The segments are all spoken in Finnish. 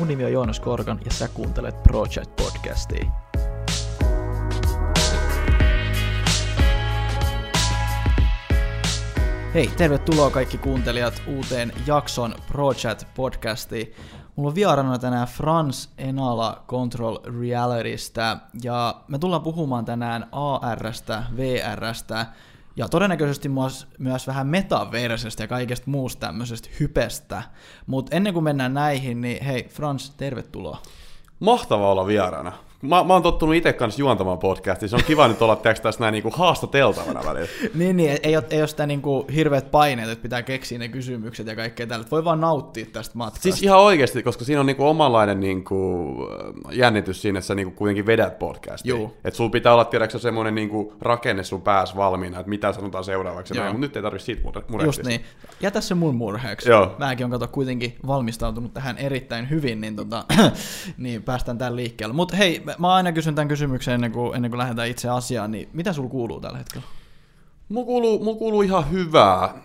Mun nimi on Joonas Korkan ja sä kuuntelet ProChat-podcastia. Hei, tervetuloa kaikki kuuntelijat uuteen jakson ProChat-podcastiin. Mulla on vieraana tänään Frans Enala Control Realitystä ja me tullaan puhumaan tänään AR:stä, VR:stä ja todennäköisesti myös vähän metaversesta ja kaikesta muusta tämmöisestä hypestä. Mutta ennen kuin mennään näihin, niin hei Frans, tervetuloa. Mahtavaa olla vieraana. Mä oon tottunut itse kanssa juontamaan podcastia. Se on kiva nyt olla tässä näin niinku haastateltavana välillä. niin, ei ole sitä niinku hirveät paineet, että pitää keksiä ne kysymykset ja kaikkea tällä. Voi vaan nauttia tästä matkasta. Siis ihan oikeasti, koska siinä on niinku omanlainen niinku jännitys siinä, että sä niinku kuitenkin vedät podcastia. Että sulla pitää olla tiedäksä semmoinen niinku rakenne sun päässä valmiina, että mitä sanotaan seuraavaksi. Mutta nyt ei tarvitse siitä murehtia. Just niin. Jätä se mun murheeksi. Mäkin on kuitenkin valmistautunut tähän erittäin hyvin, niin, niin päästään tämän liikkeelle. Mutta hei, mä aina kysyn tämän kysymyksen ennen kuin lähdetään itse asiaan, niin mitä sulla kuuluu tällä hetkellä? Mulla kuuluu ihan hyvää.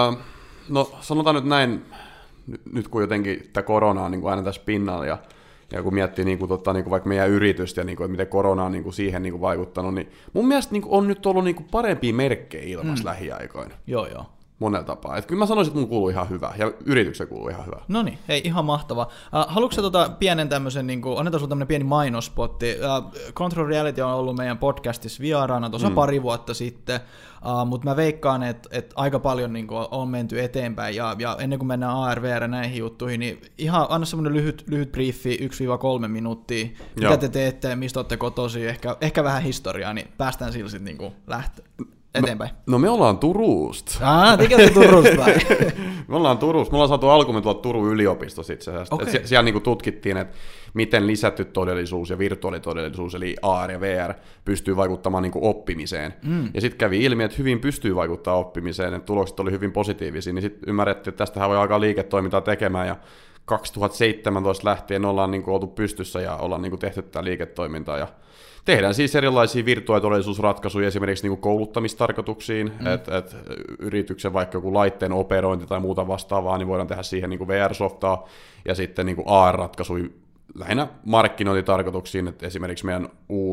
No sanotaan nyt näin, nyt kun jotenkin tämä korona on niin kuin aina tässä pinnalla ja kun miettii niin kuin, niin kuin vaikka meidän yritystä ja niin kuin, että miten korona on niin kuin siihen niin kuin vaikuttanut, niin mun mielestä niin kuin on nyt ollut niin kuin parempia merkkejä ilmassa lähiaikoina. Joo. Monella tapaa. Että kyllä mä sanoisin, että mun kuuluu ihan hyvä, ja yrityksen kuuluu ihan hyvä. No niin, hei, ihan mahtava. Haluatko sä pienen tämmöisen, niin annetaan sulla tämmöinen pieni mainospotti. Control Reality on ollut meidän podcastissa vieraana tuossa pari vuotta sitten, mutta mä veikkaan, että aika paljon niin kuin, on menty eteenpäin, ja ennen kuin mennään AR/VR näihin juttuihin, niin ihan anna semmoinen lyhyt briefi, 1-3 minuuttia, mitä te teette, mistä olette kotoisin, ehkä vähän historiaa, niin päästään sillä sitten niin lähteä eteenpäin. No me ollaan Turusta. Te olette Turusta vai? Me ollaan Turusta. Me ollaan saatu alkumme tuolla Turun yliopistossa itse asiassa. Okay. Siellä niinku tutkittiin, että miten lisätty todellisuus ja virtuaalitodellisuus, eli AR ja VR, pystyy vaikuttamaan niinku oppimiseen. Ja sitten kävi ilmi, että hyvin pystyy vaikuttamaan oppimiseen, että tulokset oli hyvin positiivisia, niin sitten ymmärrettiin, että tästähän voi alkaa liiketoimintaa tekemään, ja 2017 lähtien ollaan niinku oltu pystyssä ja ollaan niinku tehty tätä liiketoimintaa, ja tehdään siis erilaisia virtuaalitodellisuusratkaisuja esimerkiksi niin kuin kouluttamistarkoituksiin, että yrityksen vaikka joku laitteen operointi tai muuta vastaavaa, niin voidaan tehdä siihen niin kuin VR-softaa ja sitten niin kuin AR-ratkaisuja lähinnä markkinointitarkoituksiin, että esimerkiksi meidän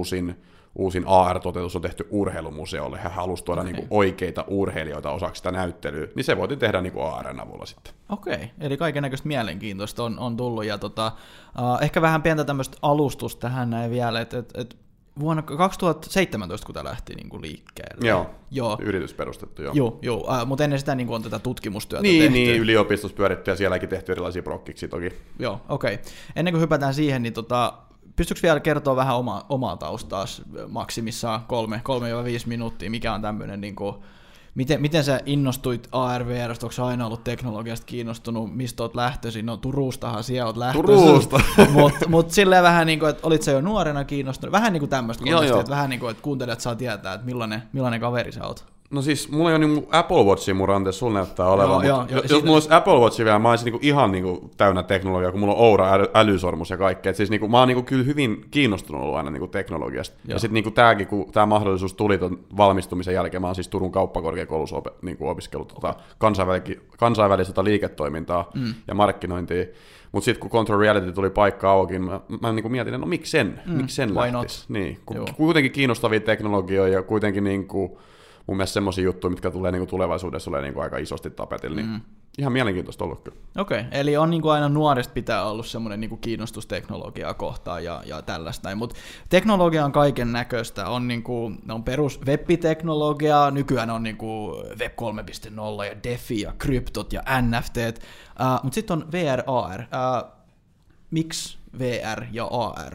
uusin AR-toteutus on tehty urheilumuseolle, hän halusi tuoda niin kuin oikeita urheilijoita osaksi sitä näyttelyä, niin se voitiin tehdä niin kuin AR:n avulla sitten. Okei, eli kaikennäköistä mielenkiintoista on tullut, ja ehkä vähän pientä tämmöistä alustusta tähän näin vielä, että vuonna 2017, kun tämä lähti niin kuin liikkeelle. Joo, yritys perustettu, Joo, mutta ennen sitä niin on tätä tutkimustyötä tehty. Niin, yliopistossa pyöritty ja sielläkin tehty erilaisia prokkiksi toki. Joo, okei. Ennen kuin hypätään siihen, niin pystytkö vielä kertoa vähän omaa taustaa maksimissaan 3-5 minuuttia, mikä on tämmöinen, niin kuin, miten sä innostuit AR/VR:stä, onko sä aina ollut teknologiasta kiinnostunut, mistä oot lähtöisin? No Turustahan siellä oot lähtöisin. Turusta! Mutta silleen vähän niin kuin, että olit sä jo nuorena kiinnostunut, vähän niin kuin tämmöistä kontekstia, että vähän niin kuin, että kuuntelijat saa tietää, että millainen kaveri sä oot. No siis, mulla ei ole niin Apple Watchia mun ranteessa, sulla näyttää olevan, mutta jos mulla olisi Apple Watchi vielä, mä olisin niinku ihan niinku täynnä teknologiaa, kun mulla on Oura älysormus ja kaikkea. Siis niinku, mä oon niinku kyllä hyvin kiinnostunut ollut aina niinku teknologiasta. Ja sitten niinku tämäkin, kun tämä mahdollisuus tuli ton valmistumisen jälkeen, mä oon siis Turun kauppakorkeakoulussa niinku opiskellut kansainvälistä liiketoimintaa ja markkinointia. Mutta sitten kun Control Reality tuli paikka auki, mä niinku mietin, että no miksen lähtisi. Niin, kuitenkin kiinnostavia teknologioita ja kuitenkin niinku mun mielestä semmoisia juttuja, mitkä tulee niinku tulevaisuudessa niinku aika isosti tapetilla, niin ihan mielenkiintoista ollut kyllä. Okei, eli on niinku aina nuoresta pitää ollut semmoinen niinku kiinnostus teknologiaa kohtaan ja tällaista, mutta teknologia on kaiken näköistä, on perus web-teknologiaa, nykyään on niinku Web 3.0 ja DeFi ja kryptot ja NFTt, mutta sitten on VR, AR. Miksi VR ja AR?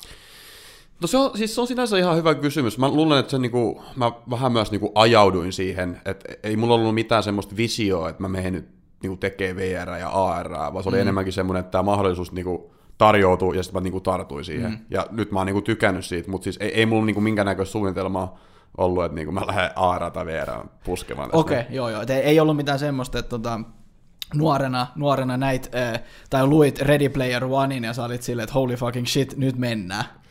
No se on sinänsä ihan hyvä kysymys. Mä luulen, että mä vähän myös ajauduin siihen, että ei mulla ollut mitään semmoista visioa, että mä menen nyt tekemään VR ja AR, vaan se oli enemmänkin semmoinen, että tämä mahdollisuus tarjoutui ja sitten mä tartuin siihen. Ja nyt mä oon tykännyt siitä, mutta siis ei mulla minkäännäköistä suunnitelmaa ollut, että mä lähden AR tai VR puskemaan. Okei, joo. Ei ollut mitään semmoista, että nuorena näit, tai luit Ready Player Onein ja sä olit silleen, että holy fucking shit, nyt mennään.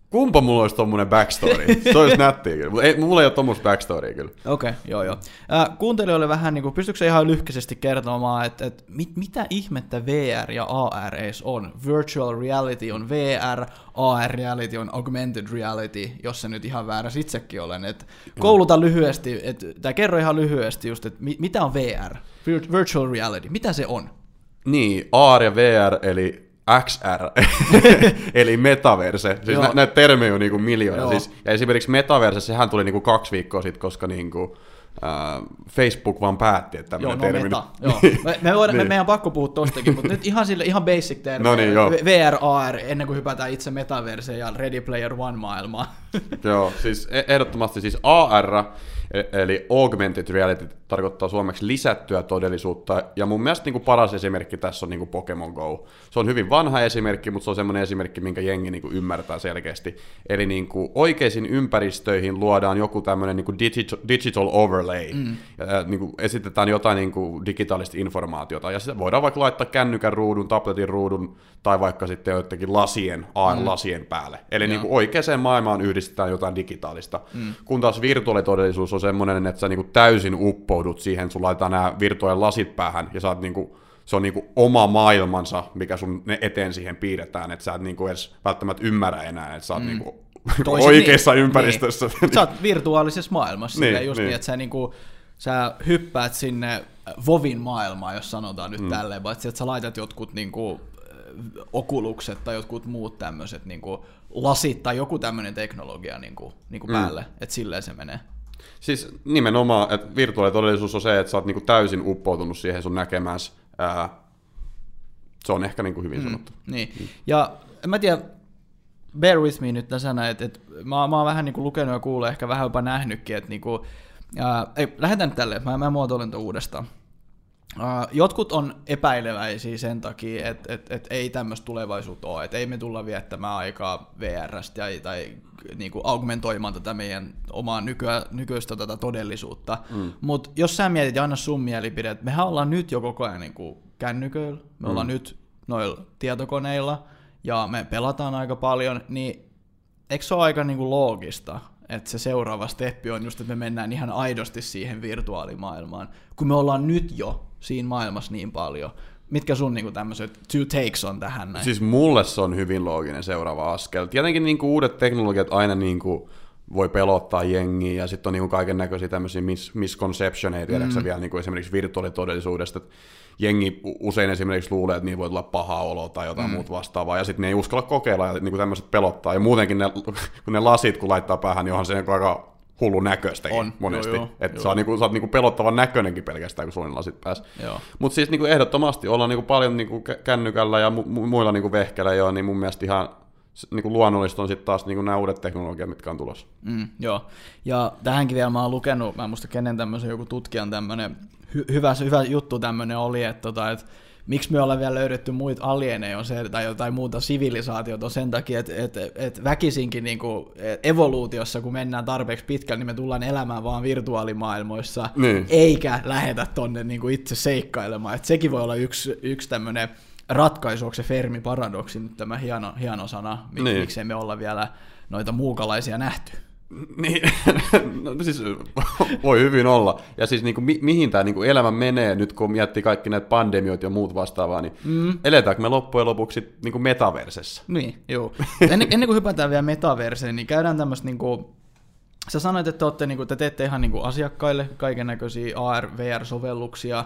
Kumpa mulla olisi tommonen backstory? Se olisi nättiä kyllä, mutta mulla ei ole tommoista backstorya kyllä. Okei, joo. Kuuntelijoille vähän, niin pystytkö se ihan lyhkäisesti kertomaan, että mitä ihmettä VR ja AR edes on? Virtual reality on VR, AR reality on augmented reality, jos se nyt ihan väärässä itsekin olen. Kouluta lyhyesti, tai kerro ihan lyhyesti just, että mitä on VR? Virtual reality, mitä se on? Niin, AR ja VR, eli XR, eli metaverse. Siis näitä termejä on niinku miljoona. Siis, ja esimerkiksi metaverse, sehän tuli niinku 2 viikkoa sitten, koska niinku, Facebook vaan päätti, että tämmöinen termi. Meta. Meidän on pakko puhua tostakin, mutta nyt ihan basic termi. No niin, VR, AR, ennen kuin hypätään itse metaverseen ja Ready Player One -maailmaan. Joo, siis ehdottomasti siis AR, eli augmented reality, tarkoittaa suomeksi lisättyä todellisuutta, ja mun mielestä niin kuin paras esimerkki tässä on niin kuin Pokemon Go. Se on hyvin vanha esimerkki, mutta se on semmoinen esimerkki, minkä jengi niin kuin ymmärtää selkeästi. Eli niin kuin oikeisiin ympäristöihin luodaan joku tämmöinen niin kuin digital overlay, ja niin kuin esitetään jotain niin kuin digitaalista informaatiota, ja sitä voidaan vaikka laittaa kännykän ruudun, tabletin ruudun, tai vaikka sitten jotenkin lasien, AR-lasien päälle. Eli niin kuin oikeaan maailmaan yhdistetään jotain digitaalista, kun taas virtuaalitodellisuus on semmoinen, että sä niin kuin täysin uppoudut siihen, sun laitetaan nämä virtuaalilasit päähän, ja sä oot niin kuin, se on niin kuin oma maailmansa, mikä sun eteen siihen piirretään, että sä et niin kuin edes välttämättä ymmärrä enää, että sä oot niin kuin oikeassa ympäristössä. Niin. Sä oot virtuaalisessa maailmassa, niin, että sä hyppäät sinne Vovin maailmaan, jos sanotaan nyt tälleen, vaan että sä laitat jotkut niinku okulukset tai jotkut muut tämmöiset niinku lasit tai joku tämmöinen teknologia niinku päälle, että silleen se menee. Siis nimenomaan, että virtuaalitodellisuus on se, että sä oot niinku täysin uppoutunut siihen sun näkemässä. Se on ehkä niinku hyvin sanottu. Niin. Ja en mä tiedä, bear with me nyt tässä, että mä oon vähän niinku lukenut ja kuullut, ehkä vähän jopa nähnytkin, että niinku, lähdetään nyt tälleen, mä muotoilen tuon uudestaan. Jotkut on epäileväisiä sen takia, että ei tämmöistä tulevaisuutta ole, että ei me tulla viettämään aikaa VR:stä tai niinku augmentoimaan tätä meidän omaa nykyistä tätä todellisuutta. Mutta jos sä mietit ja anna sun mielipide, että mehän ollaan nyt jo koko ajan niinku kännyköillä, me ollaan nyt noilla tietokoneilla ja me pelataan aika paljon, niin eikö se ole aika niinku loogista, että se seuraava steppi on just, että me mennään ihan aidosti siihen virtuaalimaailmaan, kun me ollaan nyt jo siinä maailmassa niin paljon. Mitkä sun niinku tämmöiset two takes on tähän näin? Siis mulle se on hyvin looginen seuraava askel. Tietenkin niinku uudet teknologiat aina niinku voi pelottaa jengiä, ja sitten on niinku kaiken näköisiä tämmöisiä misconceptioneita, tiedätkö vielä niinku esimerkiksi virtuaalitodellisuudesta, että jengi usein esimerkiksi luulee, että niin voi tulla paha olo tai jotain muuta vastaavaa, ja sitten ne ei uskalla kokeilla, ja niinku tämmöiset pelottaa, ja muutenkin kun ne lasit, kun laittaa päähän, niin onhan se aika hullu näköistäkin monesti. Että sä oot niinku pelottavan näköinenkin pelkästään, kun sulla on lasit päässä. Mutta siis niinku ehdottomasti ollaan niinku paljon niinku kännykällä ja muilla niinku vehkeillä jo, niin mun mielestä ihan niinku luonnollista on sitten taas niinku nämä uudet teknologiat, mitkä on tulossa. Joo, ja tähänkin vielä mä oon lukenut, mä en muista kenen tämmöisen joku tutkijan tämmöinen, hyvä juttu tämmöinen oli, että miksi me ollaan vielä löydetty muita alieneja tai jotain muuta sivilisaatiota on sen takia, että väkisinkin niinku evoluutiossa, kun mennään tarpeeksi pitkälle, niin me tullaan elämään vaan virtuaalimaailmoissa, eikä lähetä tonne niinku itse seikkailemaan. Et sekin voi olla yksi tämmöinen ratkaisu, onko se Fermi-paradoksi nyt tämä hieno sana, miksei me olla vielä noita muukalaisia nähty. Niin, no, siis voi hyvin olla. Ja siis niin kuin, mihin tämä niin elämä menee nyt, kun miettii kaikki näitä pandemioita ja muut vastaavaa, niin eletäänkö me loppujen lopuksi niin kuin metaversessä? Niin, joo. Ennen kuin hypätään vielä metaverseen, niin käydään tämmöistä, niin kuin, sä sanoit, että te teette ihan niin kuin asiakkaille kaikennäköisiä AR, VR-sovelluksia.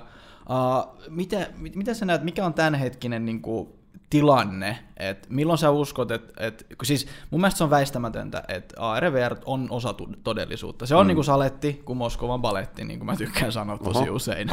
Mitä sä näet, mikä on tämänhetkinen niin kuin tilanne, että milloin sä uskot, että siis mun mielestä se on väistämätöntä, että AR ja VR on osa todellisuutta. Se on niin kuin saletti, kuin Moskovan baletti, niin kuin mä tykkään sanoa tosi usein.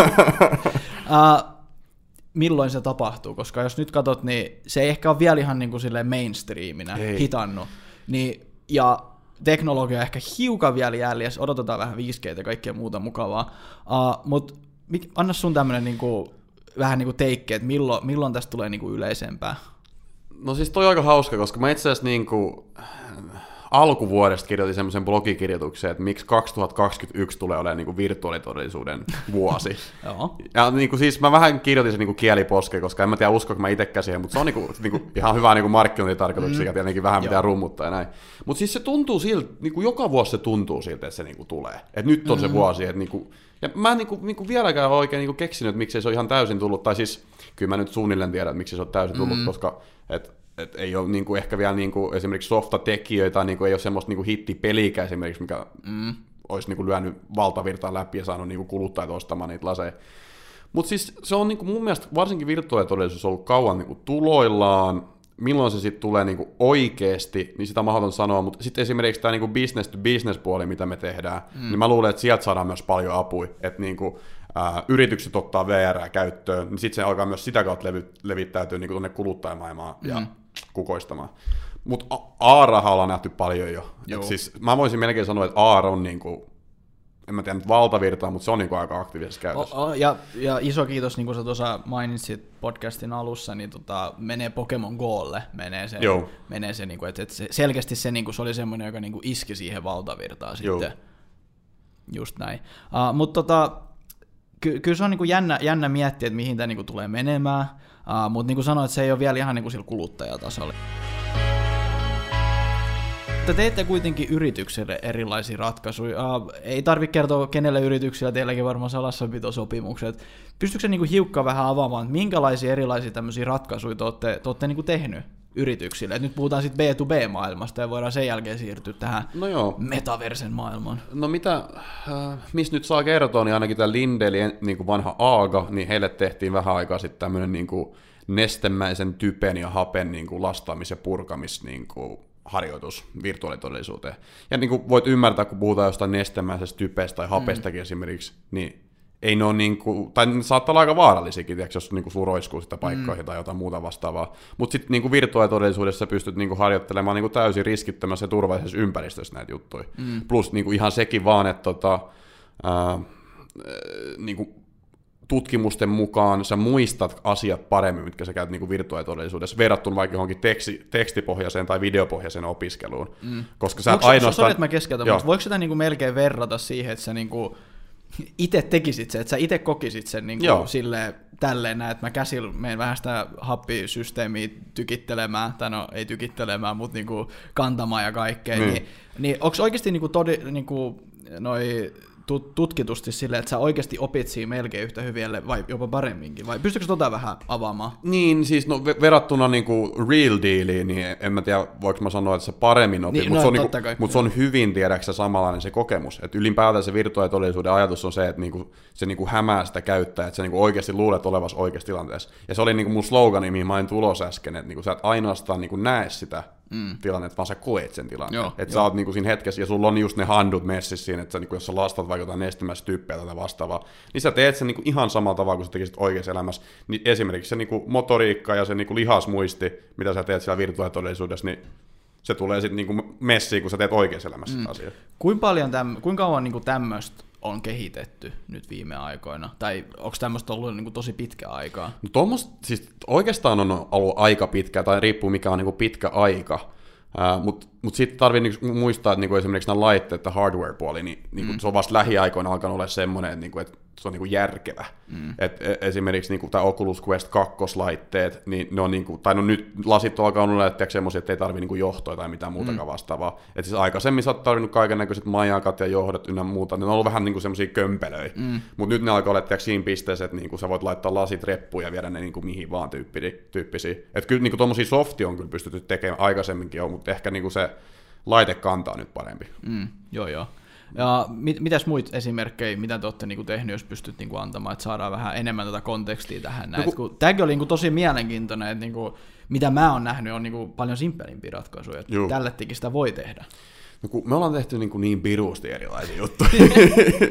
Milloin se tapahtuu, koska jos nyt katsot, niin se ei ehkä ole vielä ihan niin kuin silleen mainstreaminä hitannut, niin, ja teknologia ehkä hiukan vielä jäljessä, odotetaan vähän 5G ja kaikkea muuta mukavaa, mutta anna sun tämmönen niinku vähän niinku teikki, että milloin tästä tulee niinku yleisempää? No siis toi on aika hauska, koska mä itse asiassa niinku alkuvuodesta kirjoitin semmoisen blogikirjoituksen, että miksi 2021 tulee olemaan niin kuin virtuaalitodellisuuden vuosi. Ja niin kuin, siis mä vähän kirjoitin sen niin kuin kieliposkeen, koska en mä tiedä uskoinko mä itsekään siihen, mutta se on niin kuin ihan hyvä niin kuin markkinointitarkoituksia ja tietenkin vähän pitää rummuttaa ja näin. Mutta siis se tuntuu siltä, niin kuin joka vuosi se tuntuu siltä, että se niin kuin tulee. Että nyt on se vuosi, että niin kuin, ja mä en niin kuin vieläkään ole oikein niin kuin keksinyt, että miksei se ole ihan täysin tullut, tai siis kyllä mä nyt suunnilleen tiedän, että miksi se on täysin tullut, koska et ei ole niinku ehkä vielä niinku esimerkiksi softatekijöitä, niinku ei ole semmoista niinku hittipeliä esimerkiksi, mikä olisi niinku lyönyt valtavirtaan läpi ja saanut niinku kuluttajat ostamaan niitä laseja. Mutta siis se on niinku mun mielestä varsinkin virtuaalitodellisuus ollut kauan niinku tuloillaan, milloin se sitten tulee niinku oikeasti, niin sitä on mahdoton sanoa, mutta sitten esimerkiksi tämä niinku business to business puoli, mitä me tehdään, niin mä luulen, että sieltä saadaan myös paljon apua, että niinku yritykset ottaa VR käyttöön, niin sitten se alkaa myös sitä kautta levittäytyä niinku tuonne kuluttajamaailmaan ja kukoistamaan. Mutta AR-rahaa ollaan nähty paljon jo. Siis, mä voisin melkein sanoa, että AR on niinku, en mä tiedä nyt valtavirtaa, mutta se on niinku aika aktiivisessa käytössä. Ja iso kiitos, niin kuin sä tuossa mainitsit podcastin alussa, niin menee Pokemon Golle, menee se niinku, että se, selkeästi se, niinku, se oli semmoinen, joka niinku iski siihen valtavirtaan sitten. Just näin. Mutta kyllä se on niinku jännä miettiä, että mihin tämä niinku tulee menemään, mutta niin kuin sanoit, se ei ole vielä ihan niinku sillä kuluttajatasolla. Te teette kuitenkin yrityksille erilaisia ratkaisuja. Ei tarvitse kertoa kenelle yrityksillä, teilläkin varmaan salassapitosopimukset. Pystytkö se niinku hiukkaan vähän avaamaan, että minkälaisia erilaisia tämmöisiä ratkaisuja te olette niinku tehnyt yrityksille? Et nyt puhutaan sitten B2B-maailmasta ja voidaan sen jälkeen siirtyä tähän metaversen maailmaan. No mistä nyt saa kertoa, niin ainakin tämä Lindeli, niin kuin vanha Aaga, niin heille tehtiin vähän aikaa sitten tämmöinen niin kuin nestemäisen typen ja hapen niin kuin lastaamis- ja purkamis niin kuin harjoitus virtuaalitodellisuuteen. Ja niin kuin voit ymmärtää, kun puhutaan jostain nestemäisestä typestä tai hapestakin esimerkiksi, niin ei ne ole niinku, tai ne saattaa olla aika vaarallisiakin, jos niinku sulla roiskuu sitä paikkoihin tai jotain muuta vastaavaa. Mutta sitten niinku virtuaalitodellisuudessa pystyt niinku harjoittelemaan niinku täysin riskittömässä ja turvallisessa ympäristössä näitä juttuja. Plus niinku ihan sekin vaan, että niinku tutkimusten mukaan sä muistat asiat paremmin, mitkä sä käyt niinku virtuaalitodellisuudessa, verrattuna vaikka johonkin tekstipohjaiseen tai videopohjaiseen opiskeluun. Koska sä ainoastaan... Sori, että mä keskeytän, mutta voiko sitä niinku melkein verrata siihen, että sä niinku itse tekisit sen, että sä itse kokisit sen niin kuin silleen tälleen näin, että mä käsillä menen vähän sitä happisysteemiä tykittelemään, tai no ei tykittelemään, mutta niin kuin kantamaan ja kaikkea, niin onko oikeasti niin kuin tutkitusti silleen, että sä oikeasti opit siinä melkein yhtä hyvin, vai jopa paremminkin, vai pystytkö vähän avaamaan? Niin, siis verrattuna niinku real dealiin, niin en mä tiedä, voiko mä sanoa, että se paremmin opit, mutta se on hyvin, tiedäksä, samanlainen se kokemus. Että ylipäätään se virtuaalitodellisuuden ajatus on se, että se hämää sitä käyttää, että sä oikeasti luulet olevasi oikeassa tilanteessa. Ja se oli niinku mun slogani, mihin mä en tulos äsken, että sä et ainoastaan näe sitä tilannetta, vaan sä koet sen tilanteen. Että sä oot niinku siinä hetkessä, ja sulla on just ne handut messissä siinä, että sä, niinku, jos sä lastat vaikka jotain nestemäistä tyyppiä tai vastaavaa, niin sä teet sen niinku ihan samalla tavalla kuin sä tekisit oikeassa elämässä. Niin esimerkiksi se niinku motoriikka ja se niinku lihasmuisti, mitä sä teet siellä virtuaalitodellisuudessa, niin se tulee sitten niinku messiin, kun sä teet oikeassa elämässä asiaa. Kuinka kauan niinku tämmöistä on kehitetty nyt viime aikoina? Tai onko tämmöistä ollut niinku tosi pitkä aikaa? No siis oikeastaan on ollut aika pitkä, tai riippuu mikä on niinku pitkä aika. Mutta sitten tarvii muistaa, että niinku esimerkiksi nämä laitteet, että hardware-puoli, niin se on vasta lähiaikoina alkanut olla semmoinen, että se on järkevä. Esimerkiksi tämä Oculus Quest 2-laitteet, niin ne on tai nyt lasit on alkanut olla semmoisia, että ei tarvitse johtoa tai mitään muutakaan vastaavaa. Et siis aikaisemmin sä oot tarvinnut kaikennäköiset majakat ja johdot ynnä muuta, ne on ollut vähän semmoisia kömpelöjä. Mutta nyt ne alkaa olla siinä pisteessä, että sä voit laittaa lasit reppuun ja viedä ne mihin vaan tyyppisiä. Että kyllä tuommoisia softia on kyllä pystytty tekemään aikaisemminkin jo, mutta ehkä se laitekanta on nyt parempi. Joo. Ja mitäs muita esimerkkejä, mitä te olette tehnyt, jos pystyt antamaan, että saadaan vähän enemmän tätä kontekstia tähän näin. Tämäkin oli tosi mielenkiintoinen, että mitä mä oon nähnyt, on paljon simppelimpiä ratkaisuja, että tällettikin sitä voi tehdä. No, kun me ollaan tehty niin piruusti erilaisia juttuja.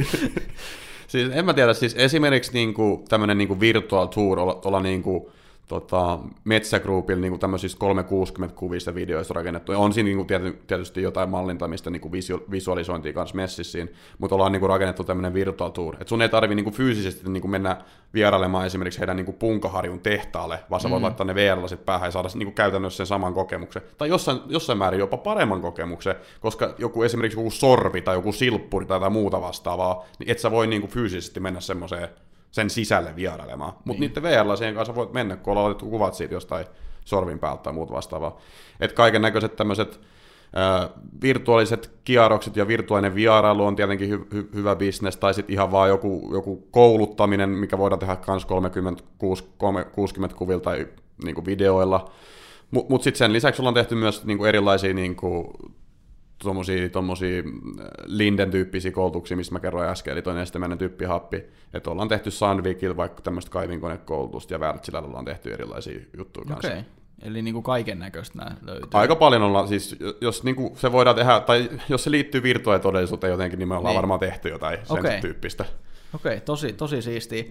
Siis en mä tiedä, siis esimerkiksi tämmöinen virtual tour, olla Metsä Groupilla niin tämmöisistä 360-kuvista videoista rakennettu. Ja on siinä niin tietysti jotain mallintamista, niin visualisointia kanssa messissä, mutta ollaan niin rakennettu tämmöinen virtual tour. Et sun ei tarvitse niin fyysisesti niin mennä vierailemaan esimerkiksi heidän niin Punkaharjun tehtaalle, vaan sä voit laittaa ne VR-lasit päähän ja saada niin käytännössä sen saman kokemuksen. Tai jossain määrin jopa paremman kokemuksen, koska esimerkiksi joku sorvi tai joku silppuri tai jotain muuta vastaavaa, niin et sä voi niin fyysisesti mennä semmoiseen sen sisälle vierailemaan. Mutta niiden VR-lasien kanssa voit mennä, kun ollaan otettu kuvat siitä jostain sorvin päältä tai muuta vastaavaa. Että kaiken näköiset tämmöiset virtuaaliset kierrokset ja virtuaalinen vierailu on tietenkin hyvä bisnes, tai sitten ihan vaan joku kouluttaminen, mikä voidaan tehdä myös 60 kuvilla tai niinku videoilla. Mutta sitten sen lisäksi ollaan tehty myös niinku erilaisia niinku tuommoisia Linden-tyyppisiä koulutuksia, mistä mä kerroin äsken, eli toi nestemäinen typpihappi, että ollaan tehty Sandvikilla vaikka tämmöistä kaivinkonekoulutusta, ja Wärtsilällä ollaan tehty erilaisia juttuja kanssa. Okei. Eli niin kuin kaiken näköistä nämä löytyy. Aika paljon ollaan, siis jos niin kuin se voidaan tehdä, tai jos se liittyy virtuaalitodellisuuteen jotenkin, niin me ollaan varmaan tehty jotain sen tyyppistä. Okei, tosi siistiä.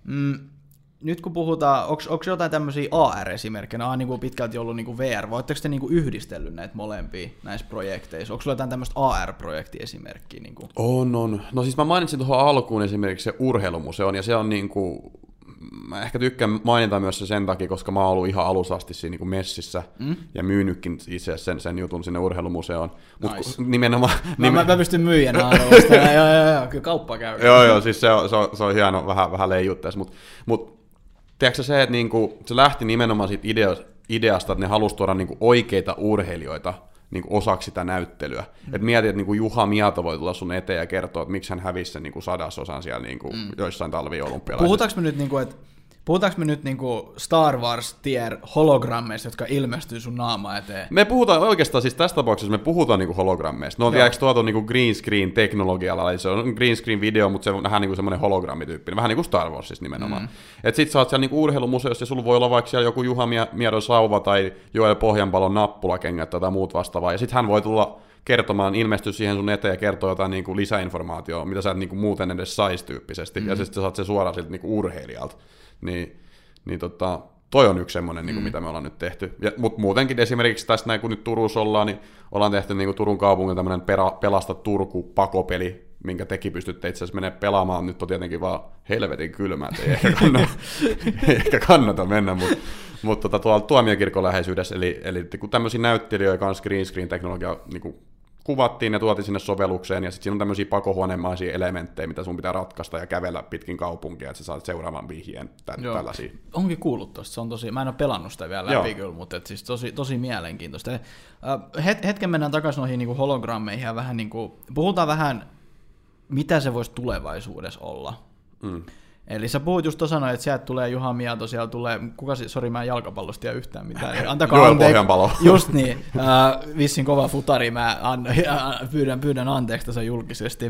Nyt kun puhutaan, onko jotain tämmöisiä AR-esimerkkejä, nämä on niin kuin pitkälti ollut niin kuin VR, vai oletteko te niin kuin yhdistellyt näitä molempia näissä projekteissa? Onko sulla jotain tämmöistä AR-projektiesimerkkiä? Niin kuin? On. No siis mä mainitsin tuohon alkuun esimerkiksi se urheilumuseon, ja se on niin kuin, mä ehkä tykkään mainita myös se sen takia, koska mä oon ollut ihan alusta asti siinä niin kuin messissä, ja myynytkin itse asiassa sen jutun sinne urheilumuseoon. Nice. Nimenomaan... Mä pystyn myyjänä arvosta, joo, kyllä kauppa käy. Joo, siis se on hieno vähän leijuttaisi, mutta tiedätkö se, että niinku, se lähti nimenomaan siitä ideasta, että ne halusi tuoda niinku oikeita urheilijoita niinku osaksi sitä näyttelyä. Et mietit, että niinku Juha Mieto voi tulla sun eteen ja kertoa, että miksi hän hävisi sen niinku 100% siellä niinku joissain talvi-olympialaisissa. Puhutaanko me nyt niinku Star Wars tier hologrammeista, jotka ilmestyy sun naama eteen? Me puhutaan oikeastaan, siis tässä tapauksessa me puhutaan niinku hologrammeista. Ne on tiedätkö tuotu niinku green screen teknologialla, eli se on green screen video, mutta se on vähän niinku semmoinen hologrammityyppinen, vähän niin kuin Star Warsissa nimenomaan. Että sit sä oot siellä niinku urheilumuseossa ja sulla voi olla vaikka siellä joku Juha Miedon sauva tai Joel Pohjanpalon nappulakengät tai muuta vastaavaa, ja sit hän voi tulla kertomaan, ilmestyä siihen sun eteen ja kertoa jotain niinku lisäinformaatiota, mitä sä et niinku muuten edes sais tyyppisesti, ja sitten sä saat se suoraan siltä niinku urheilijalta. Niin toi on yksi semmoinen, niin mitä me ollaan nyt tehty. Mutta muutenkin esimerkiksi tästä näin, kun nyt Turussa ollaan, niin ollaan tehty niin Turun kaupungin tämmöinen Pelasta Turku-pakopeli, minkä tekin pystytte itse asiassa menemään pelaamaan. Nyt on tietenkin vaan helvetin kylmää, että ei ehkä kannata mennä, mutta tuolla Tuomiokirkon läheisyydessä, eli kun tämmöisiä näyttelijöitä kanssa green screen teknologia niin kuvattiin ja tuotiin sinne sovellukseen, ja sitten siinä on tämmöisiä pakohuoneemaisia elementtejä, mitä sun pitää ratkaista ja kävellä pitkin kaupunkia, että sä saat seuraavan vihjeen tällaisia. Onkin kuullut tosta, se on tosi, mä en ole pelannut sitä vielä läpi kyllä, mutta siis tosi mielenkiintoista. Hetken mennään takaisin noihin niin kuin hologrammeihin ja vähän niin kuin, puhutaan vähän, mitä se voisi tulevaisuudessa olla. Eli sä puhut just sanoa, että sieltä tulee Juha Mieto, siellä tulee, sori mä en jalkapallosta tiedä yhtään mitään, antakaa anteeksi. Just niin, vissin kova futari, mä pyydän anteeksi tässä julkisesti.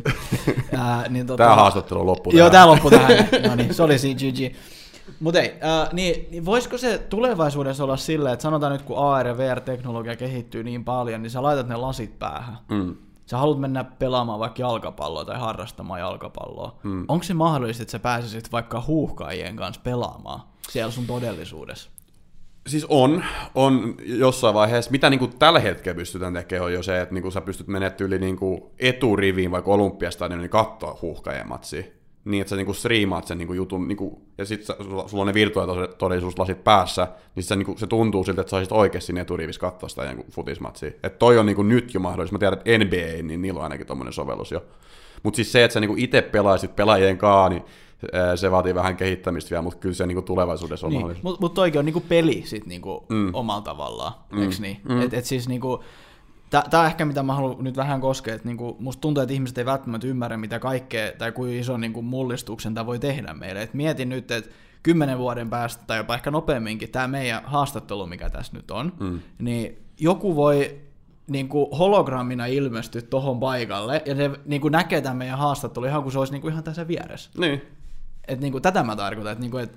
Tämä haastattelu on loppu tähän. Joo, tää loppu tähän, no niin, se oli GG. Mutta ei, niin voisiko se tulevaisuudessa olla silleen, että sanotaan nyt kun AR ja VR-teknologia kehittyy niin paljon, niin sä laitat ne lasit päähän. Sä haluat mennä pelaamaan vaikka jalkapalloa tai harrastamaan jalkapalloa. Onko se mahdollista, että sä pääsisit vaikka huuhkaajien kanssa pelaamaan siellä sun todellisuudessa? Siis on jossain vaiheessa. Mitä niin kuin tällä hetkellä pystytään tekemään on jo se, että niin kuin sä pystyt menemään yli niin kuin eturiviin vaikka Olympiastadionilla niin katsoa huuhkaajien matsia. Niin, että sä niinku striimaat sen niinku jutun, niinku, ja sitten sulla on ne virtuaalitodellisuuslasit päässä, niin se tuntuu siltä, että sä olisit oikeasti sinne eturiivissä katsoa sitä niinku futismatsia. Että toi on niinku nyt jo mahdollista. Mä tiedän, että NBA, niin niillä on ainakin tommonen sovellus jo. Mutta siis se, että sä niinku itse pelaisit pelaajien kaa, niin se vaatii vähän kehittämistä vielä, mutta kyllä se niinku tulevaisuudessa on niin, mahdollista. Mutta toikin on niinku peli sit niinku omalla tavallaan, eikö niin? Et siis niinku... Tämä on ehkä mitä mä haluan nyt vähän koskea, että niinku, musta tuntuu, että ihmiset ei välttämättä ymmärrä, mitä kaikkea tai kuinka iso niinku mullistuksen tämä voi tehdä meille. Et mietin nyt, että 10 vuoden päästä tai jopa ehkä nopeamminkin tämä meidän haastattelu, mikä tässä nyt on, niin joku voi niinku hologrammina ilmestyä tohon paikalle ja se niinku näkee tämän meidän haastattelu ihan kuin se olisi niinku ihan tässä vieressä. Niin. Et niinku, tätä mä tarkoitan, että niinku,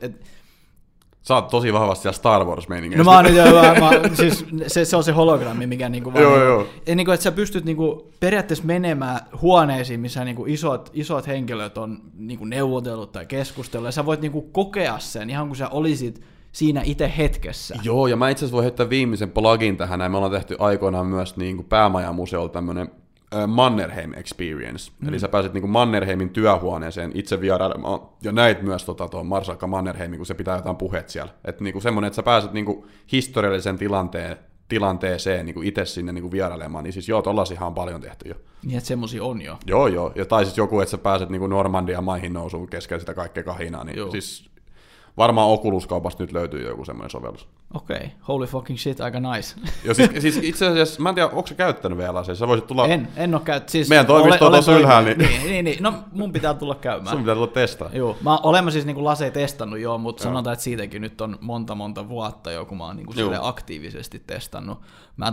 sä oot tosi vahvasti siellä Star Wars-meiningeissä. No mä oon nyt siis se on se hologrammi, mikä niinku vaan... Joo. Niinku, että sä pystyt niinku periaatteessa menemään huoneisiin, missä niinku isot henkilöt on niinku neuvotellut tai keskustellut, ja sä voit niinku kokea sen ihan kuin sä olisit siinä itse hetkessä. Joo, ja mä itse asiassa voin heittää viimeisen plugin tähän, me ollaan tehty aikoinaan myös niin kuin Päämajamuseolla tämmöinen Mannerheim Experience. Eli sä pääset niin kuin Mannerheimin työhuoneeseen itse vierailemaan, ja näit myös tuon Marsalkka Mannerheimin, kun se pitää jotain puheet siellä. Että niin kuin semmoinen, että sä pääset niin kuin historiallisen tilanteeseen niin kuin itse sinne niin kuin vierailemaan, niin siis joo, tollaisiahan on paljon tehty jo. Niin, että semmosia on jo. Joo, ja tai siis joku, että sä pääset niin kuin Normandian maihin nousuun keskellä sitä kaikkea kahinaa, niin siis varmaan Oculus-kaupasta nyt löytyy joku semmoinen sovellus. Okei, holy fucking shit, aika nice. Joo, siis itse asiassa, mä en tiedä, onko sä käyttänyt vielä se? Sä voisit tulla... En ole käyttänyt. Siis meidän toimisto on tuossa ylhäällä. Niin. No mun pitää tulla käymään. Sun pitää tulla testaa. Joo, olen siis niinku laseja testannut joo, mutta sanotaan, että siitäkin nyt on monta vuotta jo, kun mä oon niinku aktiivisesti testannut.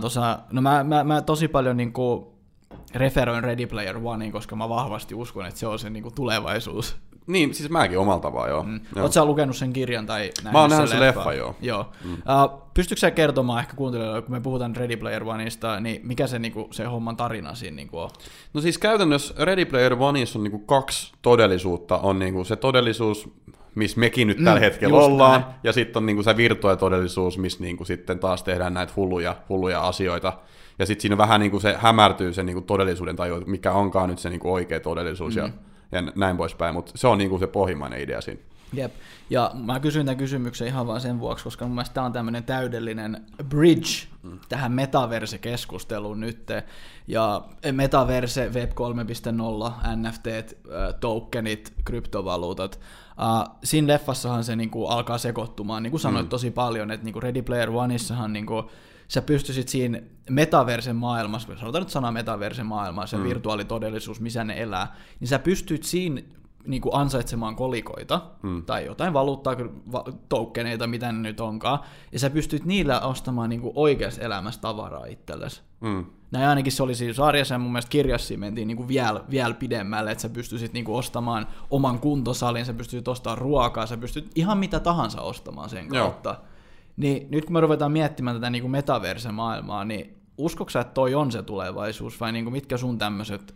Mä tosi paljon niinku referoin Ready Player Oneen, koska mä vahvasti uskon, että se on se niinku tulevaisuus. Niin, siis mäkin omalta vaan, joo. Ootko sä lukenut sen kirjan tai nähnyt mä oon nähnyt sen leffa, joo. Pystytkö sä kertomaan ehkä kuuntelijoille, kun me puhutaan Ready Player Oneista, niin mikä se, niinku, se homman tarina siinä niinku on? No siis käytännössä Ready Player Oneissa on niinku 2 todellisuutta. On niinku se todellisuus, missä mekin nyt tällä hetkellä ollaan, ja sitten on niinku se virtuaalitodellisuus, missä niinku sitten taas tehdään näitä hulluja asioita. Ja sitten siinä vähän niinku se hämärtyy se niinku todellisuuden taju, mikä onkaan nyt se niinku oikea todellisuus ja näin poispäin, mutta se on niinku se pohjimmainen idea siinä. Jep, ja mä kysyin tämän kysymyksen ihan vaan sen vuoksi, koska mun mielestä tämä on tämmöinen täydellinen bridge tähän metaverse-keskusteluun nyt, ja metaverse, Web 3.0, NFT, tokenit, kryptovaluutat, siinä leffassahan se niinku alkaa sekoittumaan, niin kuin sanoit tosi paljon, että niinku Ready Player Oneissahan niinku sä pystyisit siinä metaversen maailmassa, sanotaan nyt sana metaversen maailma, se virtuaalitodellisuus, missä ne elää, niin sä pystyt siinä niin kuin ansaitsemaan kolikoita tai jotain valuuttaa, tokeneita, mitä ne nyt onkaan, ja sä pystyt niillä ostamaan niin kuin oikeassa elämässä tavaraa itsellesi. Näin ainakin se oli siinä sarjassa, ja mun mielestä kirjassa mentiin niin kuin vielä pidemmälle, että sä pystyisit niin kuin ostamaan oman kuntosalin, sä pystyisit ostamaan ruokaa, sä pystyt ihan mitä tahansa ostamaan sen kautta. Joo. Niin nyt kun me ruvetaan miettimään tätä niin kuin metaverse-maailmaa, niin uskotko sä, että toi on se tulevaisuus, vai niin kuin mitkä sun tämmöiset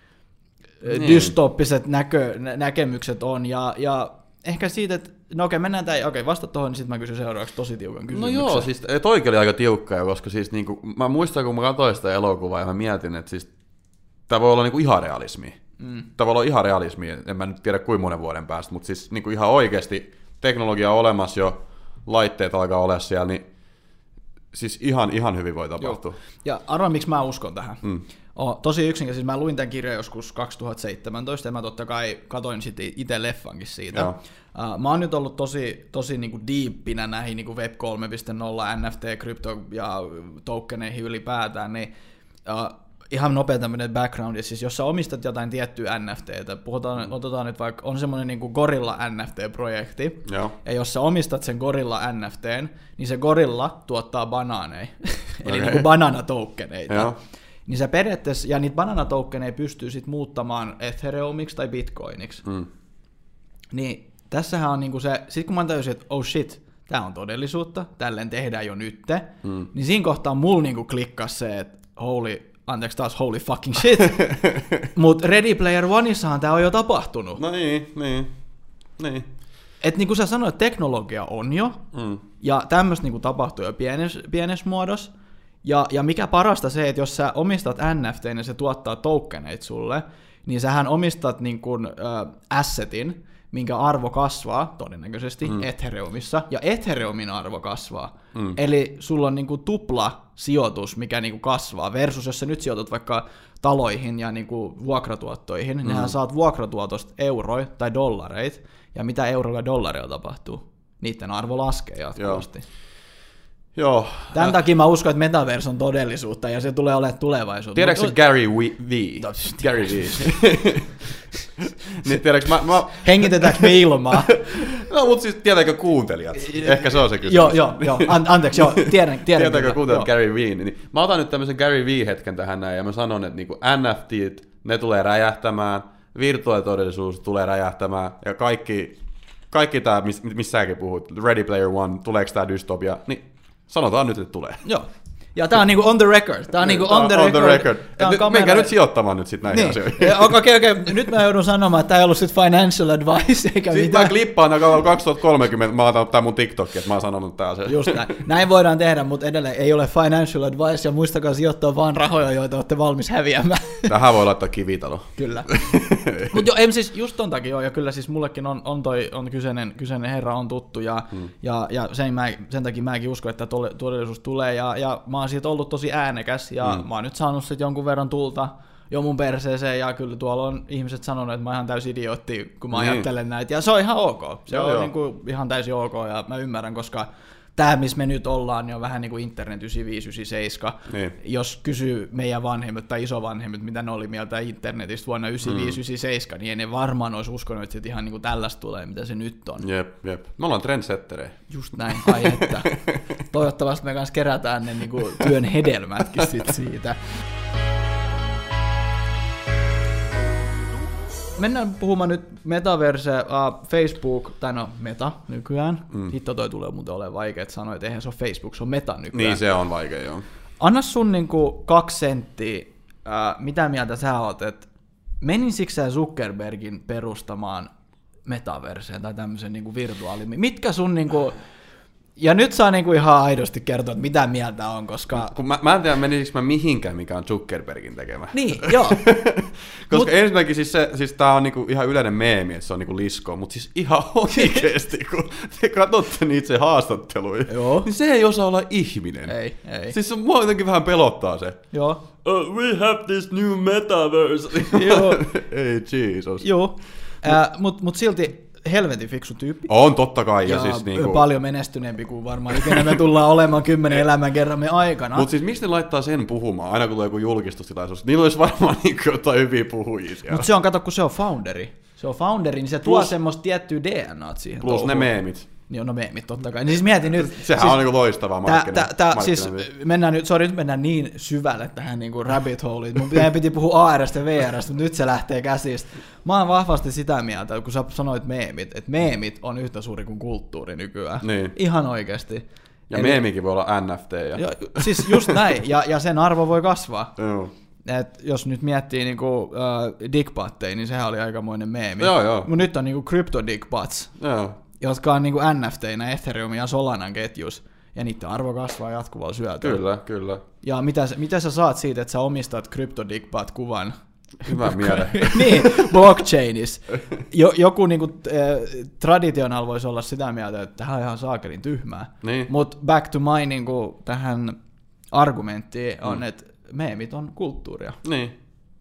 dystoppiset näkemykset on, ja ehkä siitä, että no okei, mennään vasta tuohon, niin sitten mä kysyn seuraavaksi tosi tiukan kysymyksen. No joo, siis toikin oli aika tiukka, koska siis niinku, mä muistan, kun mä katsoin sitä elokuvaa, ja mä mietin, että siis tää voi olla niinku ihan realismia. Tää voi olla ihan realismia, en mä nyt tiedä kuinka monen vuoden päästä, mutta siis niinku ihan oikeasti teknologia on olemassa jo, laitteet alkaa olla siellä, niin siis ihan hyvin voi tapahtua. Joo. Ja arvaa, miksi mä uskon tähän. Tosi yksinkertaisesti, mä luin tämän kirjan joskus 2017, ja mä totta kai katoin sitten itse leffankin siitä. Mä oon nyt ollut tosi niinku deepinä näihin niinku Web 3.0, NFT, krypto ja tokeneihin ylipäätään, niin ihan nopea tämmöinen background, siis jos sä omistat jotain tiettyä NFTtä, otetaan nyt vaikka, on semmoinen niin kuin Gorilla NFT-projekti, ja jos sä omistat sen Gorilla NFTn, niin se Gorilla tuottaa banaaneja, eli niin kuin bananatokeneita. Niin sä periaatteessa, ja niitä bananatokeneja pystyy sitten muuttamaan Ethereumiksi tai Bitcoiniksi. Niin tässähän on niinku se, sit kun mä tajusin, että oh shit, tää on todellisuutta, tälleen tehdään jo nytte, niin siinä kohtaa mulla niinku klikkas se, että holy fucking shit. Mut Ready Player Oneissahan tää on jo tapahtunut. No niin. Et niin kuin sä sanoit, teknologia on jo, ja tämmöistä niinku tapahtuu jo pienessä muodossa. Ja mikä parasta se, että jos sä omistat NFT ja se tuottaa tokeneita sulle, niin sähän omistat niin kuin, assetin, minkä arvo kasvaa todennäköisesti Ethereumissa, ja Ethereumin arvo kasvaa. Eli sulla on niin kuin tupla sijoitus, mikä niin kuin kasvaa, versus jos sä nyt sijoitut vaikka taloihin ja niin kuin vuokratuottoihin, niin nehän saat vuokratuotosta euroja tai dollareita, ja mitä euroilla ja dollareilla tapahtuu? Niiden arvo laskee jatkuvasti. Joo. Tämän takia mä uskon, että metaverse on todellisuutta, ja se tulee olemaan tulevaisuutta. Tiedätkö Gary V? Gary V. Niin tiedätkö mä... Hengitetäänkö me ilmaa? No, mutta siis tiedätkö kuuntelijat? Ehkä se on se kysymys. Joo. Anteeksi, tiedän. Tiedätkö kuuntelijat Gary V? Niin mä otan nyt tämmöisen Gary V-hetken tähän näin, ja mä sanon, että niinku NFTt, ne tulee räjähtämään, virtuaalitodellisuus tulee räjähtämään, ja kaikki tämä, missä säkin puhut, Ready Player One, tuleeko tämä dystopia, niin sanotaan nyt, että tulee. Joo. Ja tää on niinku on the record. Tää on niinku on the record. Menkää nyt sijoittamaan nyt sit näihin asioihin. Okei. Nyt mä joudun sanomaan, että tää ei ollut sit financial advice eikä mitään. Sitten mä klippaan 2030, mä otan tää mun TikTokki, että mä oon sanonut tää asiaa. Just näin voidaan tehdä, mutta edelleen ei ole financial advice, ja muistakaa sijoittaa vaan rahoja, joita olette valmis häviämään. Tähän voi laittaa kivitalo. Kyllä. Mutta joo, siis just ton takia ja kyllä siis mullekin on kyseinen herra on tuttu, ja sen takia mäkin uskon, että todellisuus tulee, ja mä oon siitä ollut tosi äänekäs, ja mä oon nyt saanut sit jonkun verran tulta jo mun perseeseen, ja kyllä tuolla on ihmiset sanonut, että mä oon ihan täysin idiootti, kun mä ajattelen näitä, ja se on ihan ok. Se on niinku ihan täysin ok, ja mä ymmärrän, koska tämä, missä me nyt ollaan, niin on vähän niin kuin internet 95-97. Niin. Jos kysyy meidän vanhemmat tai isovanhemmat, mitä ne oli mieltä internetistä vuonna 95-97, niin ei ne varmaan olisi uskonut, että ihan niin kuin tällaista tulee, mitä se nyt on. Jep. Me ollaan trendsetterejä. Just näin, ai että. Toivottavasti me kanssa kerätään ne niin kuin työn hedelmätkin siitä. Mennään puhumaan nyt metaverse, Facebook, tai no meta nykyään. Hitto toi tulee muuten olemaan vaikea, että sanoa, että eihän se ole Facebook, se on meta nykyään. Niin se on vaikea, joo. Anna sun niinku 2 senttiä, mitä mieltä sä oot, että menisikö sä Zuckerbergin perustamaan metaverseen tai tämmöisen niinku virtuaalimiin? Mitkä sun niinku... Ja nyt saa niinku ihan aidosti kertoa, että mitä mieltä on, koska... Kun mä en tiedä, menisikö mä mihinkään, mikä on Zuckerbergin tekemä. Niin, joo. Koska ensinnäkin siis tää on niinku ihan yleinen meemi, että se on niinku lisko, mutta siis ihan oikeesti, kun te katsotte niitä se haastatteluja, niin se ei osaa olla ihminen. Ei. Siis mua jotenkin vähän pelottaa se. Joo. We have this new metaverse. Joo. Ei, Jesus. Joo, mut silti... helvetin fiksu tyyppi. On, totta kai. Ja siis niinku... paljon menestyneempi kuin varmaan ikinä me tullaan olemaan 10 elämänkerramme aikana. Mutta siis miksi ne laittaa sen puhumaan, aina kun tulee joku julkistustilaisuus? Niillä olisi varmaan niinku jotain hyviä puhujia siellä. Mutta se on, kato, kun se on founderi. Se on founderi, niin se tuo semmoista tiettyä DNAt siihen. Plus touhuun. Ne meemit. Niin, no meemit, totta kai. Niin siis mietin nyt... Sehän siis, on niinku loistavaa markkinointia. Siis nyt mennään niin syvälle tähän niinku rabbit holeiin. Mun piti puhua AR:stä ja VR:stä, mutta nyt se lähtee käsistä. Mä oon vahvasti sitä mieltä, kun sä sanoit meemit, että meemit on yhtä suuri kuin kulttuuri nykyään. Niin. Ihan oikeasti. Ja meemikin voi olla NFT. Siis just näin, ja sen arvo voi kasvaa. Joo. Et jos nyt miettii niinku dickpatteja, niin sehän oli aikamoinen meemi. Joo. Mutta nyt on niinku crypto dickpats. Joo. Jotka on niinku NFT:nä Ethereumin ja Solanan ketjus, ja niiden arvo kasvaa jatkuvalla syötöllä. Kyllä. Ja mitä sä saat siitä, että sä omistat CryptoDickPat-kuvan? Hyvä miele. Niin, blockchainis. Joku niinku, traditional voisi olla sitä mieltä, että tähän on ihan saakelin tyhmää. Niin. Mutta back to my niinku, tähän argumenttiin on, että meemit on kulttuuria. Niin.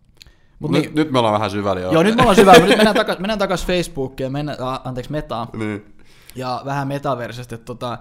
Nyt me ollaan vähän syvällä jo. Joo, nyt me ollaan syvällä. Nyt mennään takaisin Facebookiin, Metaan. Niin. Ja vähän metaversesta, että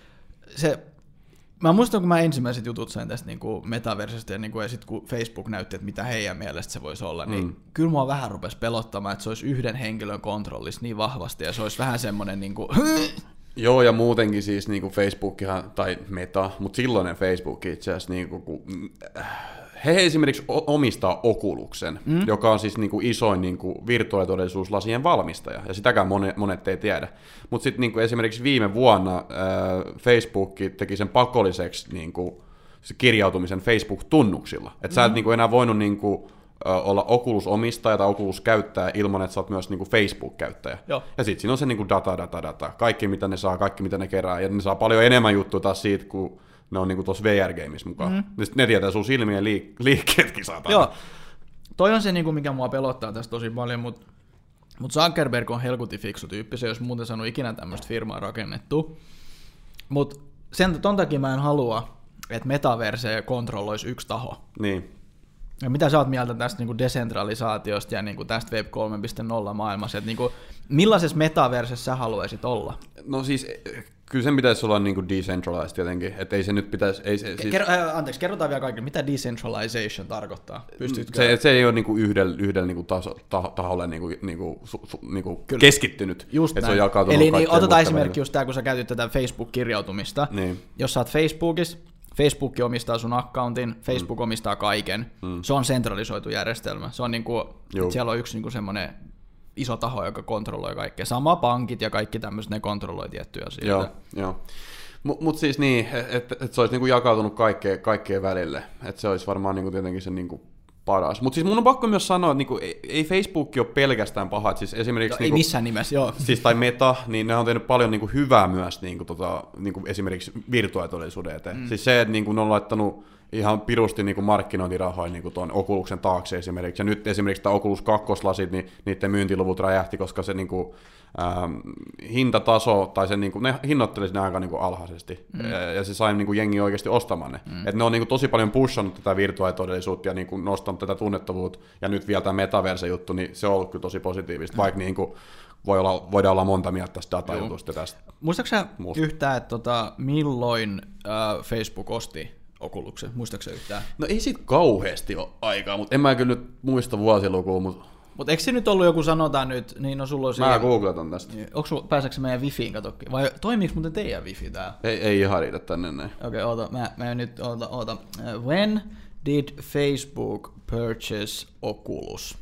mä muistan, kun mä ensimmäiset jutut sain tästä niinku metaversesta, ja sitten kun Facebook näytti, että mitä heidän mielestä se voisi olla, niin kyllä mua vähän rupesi pelottamaan, että se olisi yhden henkilön kontrollissa niin vahvasti, ja se olisi vähän semmoinen niinku... Joo, ja muutenkin siis niinku Facebookihan, tai Meta, mutta silloinen Facebook itse asiassa, niinku, he esimerkiksi omistaa Oculusen, joka on siis niinku isoin niinku virtuaalitodellisuuslasien valmistaja, ja sitäkään monet ei tiedä. Mutta sitten niinku esimerkiksi viime vuonna Facebook teki sen pakolliseksi niinku, kirjautumisen Facebook-tunnuksilla. Että sä et niinku enää voinut niinku, olla Oculus-omistaja tai Oculus-käyttäjä ilman, että sä oot myös niinku Facebook-käyttäjä. Joo. Ja sitten siinä on se niinku data. Kaikki mitä ne saa, kaikki mitä ne kerää, ja ne saa paljon enemmän juttuja taas siitä, kun ne on niinku tuossa VR-gameissa mukaan. Ne tietää sun silmien liikkeetkin saatana. Joo. Toi on se, niinku, mikä mua pelottaa tässä tosi paljon, mutta Zuckerberg on helkutin fiksu tyyppi, se ei olisi muuten saanut ikinä tämmöistä firmaa rakennettu. Mutta ton takia mä en halua, että metaverse kontrolloisi yksi taho. Niin. Ja mitä sä oot mieltä tästä niinku desentralisaatiosta ja niinku tästä Web 3.0 maailmassa? Et niinku, millaisessa metaversessä sä haluaisit olla? No siis, kyllä sen pitäisi olla niinku decentralized tietenkin, että ei se nyt pitäisi... Kerrotaan vielä kaikille, mitä decentralization tarkoittaa? Pystytkö? Se ei ole niinku yhdellä niinku taholle niinku keskittynyt. Just että näin. se on jakautunut eli niin, otetaan esimerkki just tämä, kun sä käytit tätä Facebook-kirjautumista. Niin. Jos sä oot Facebookissa, Facebook omistaa sun accountin, Facebook omistaa kaiken. Se on sentralisoitu järjestelmä. Se on niinku, siellä on yksi niinku semmoinen iso taho, joka kontrolloi kaikkea. Sama pankit ja kaikki tämmöiset, ne kontrolloi tiettyjä asioita. Joo. Mut siis niin, että se olisi niinku jakautunut kaikkeen välille. Että se olisi varmaan niinku tietenkin se niinku paras. Mutta siis mun on pakko myös sanoa, että niinku, ei Facebook ole pelkästään paha. Siis esimerkiksi, ei missään nimessä, joo. Siis, tai Meta, niin ne on tehnyt paljon niinku hyvää myös niinku esimerkiksi virtuaalitodellisuuden eteen. Siis se, että niinku, ne on laittanut ihan pirusti niinku markkinointirahoja niinku tuon Oculusen taakse esimerkiksi. Ja nyt esimerkiksi tämä Oculus 2-lasit, niin niiden myyntiluvut räjähti, koska se niinku, hintataso, tai se, niinku, ne hinnoitteli sinne aika niinku alhaisesti. Ja se sai niinku jengi oikeasti ostamaan ne. Et ne on niinku tosi paljon pushannut tätä virtuaalitodellisuutta ja niinku nostanut tätä tunnettavuutta. Ja nyt vielä tämä metaverse-juttu, niin se on ollut kyllä tosi positiivista, vaikka niinku voidaan olla monta mieltä tästä datajutusta tästä. Muistatko sä yhtään, että milloin Facebook osti Oculuksen? Muistatko sä yhtään? No ei siitä kauheasti ole aikaa, mutta en mä kyllä nyt muista vuosilukua. Mutta eikö se nyt ollut joku, sanotaan nyt, niin no sulla on mä googletan tästä. Pääseekö meidän wifiin, kato, vai toimiiko muuten teidän wifi täällä? Ei ihan riitä tänne näin. Okei, oota, mä nyt, oota. When did Facebook purchase Oculus?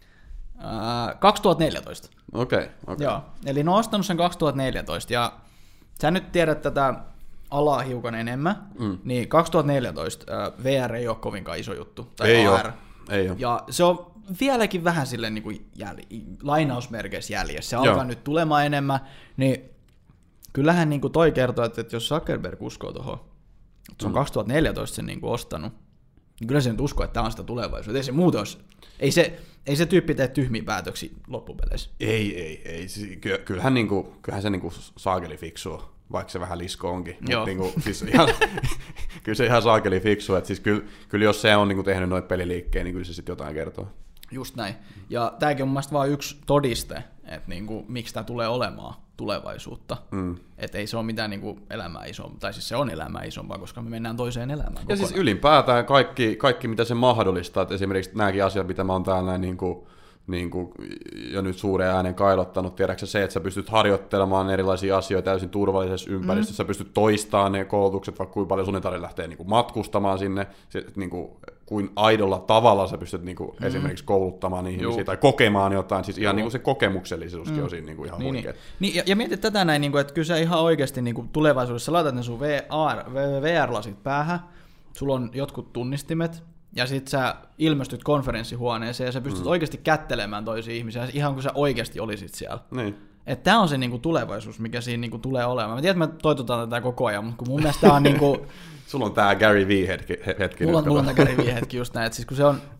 2014. Okei. Joo, eli ne on ostanut sen 2014, ja sä nyt tiedät tätä alaa hiukan enemmän, niin 2014 VR ei ole kovinkaan iso juttu. Tai ei AR. Ei ole. Ja se on vieläkin vähän silleen niin kuin lainausmerkeissä jäljessä. Se alkaa nyt tulemaan enemmän, niin kyllähän niin kuin toi kertoo, että jos Zuckerberg uskoo tuohon, että se on 2014 sen niin kuin ostanut, niin kyllä se nyt uskoo, että tämä on sitä tulevaisuutta. Ei se muuten olisi. Ei se tyyppi tee tyhmiä päätöksiä loppupeleissä. Ei. Kyllähän se niinku saakeli fiksua, vaikka se vähän lisko onkin. Niinku, siis ihan, kyllä se ihan saakeli fiksua. Siis kyllä jos se on niinku tehnyt noita peliliikkeen, niin kyllä se sitten jotain kertoo. Just näin. Ja tämäkin on mun mielestä vain yksi todiste, että niinku, miksi tämä tulee olemaan tulevaisuutta. Että ei se ole mitään niinku elämää isompaa, tai siis se on elämää isompaa, koska me mennään toiseen elämään kokonaan. Ja siis ylipäätään kaikki mitä se mahdollistaa, että esimerkiksi nämäkin asiat, mitä mä oon täällä niinku, jo nyt suuren äänen kailottanut, tiedätkö se, että sä pystyt harjoittelemaan erilaisia asioita täysin turvallisessa ympäristössä, sä pystyt toistamaan ne koulutukset, vaikka kuinka paljon sun ei tarvitse lähteä niinku matkustamaan sinne, niinku, kuin aidolla tavalla sä pystyt niinku esimerkiksi kouluttamaan ihmisiä tai kokemaan jotain, siis ihan niinku se kokemuksellisuuskin on siinä niinku ihan huikea. Niin, ja mietit tätä näin, niinku, että kyllä sä ihan oikeasti niinku tulevaisuudessa laitat ne sun VR-lasit päähän, sulla on jotkut tunnistimet, ja sit sä ilmestyt konferenssihuoneeseen ja sä pystyt oikeasti kättelemään toisia ihmisiä, ihan kuin sä oikeasti olisit siellä. Niin. Että tää on se niinku tulevaisuus, mikä siinä niinku tulee olemaan. Mä tiedän, että me toitotaan tätä koko ajan, mutta kun mun mielestä tää on niinku... Sulla on tää Gary V-hetki. Mulla on tää Gary V-hetki just näin, että siis kun